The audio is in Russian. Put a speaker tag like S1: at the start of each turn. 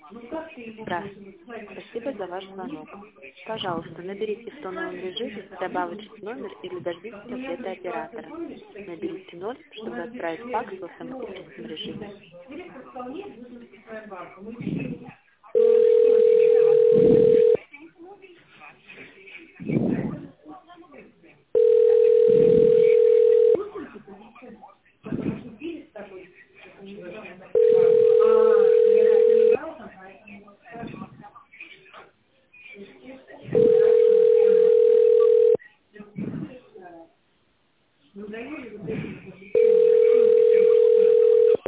S1: Здравствуйте. Спасибо за ваш звонок. Пожалуйста, наберите в тоновом режиме, добавить номер или дождитесь ответа оператора. Наберите 0, чтобы отправить факс в автоматическом режиме.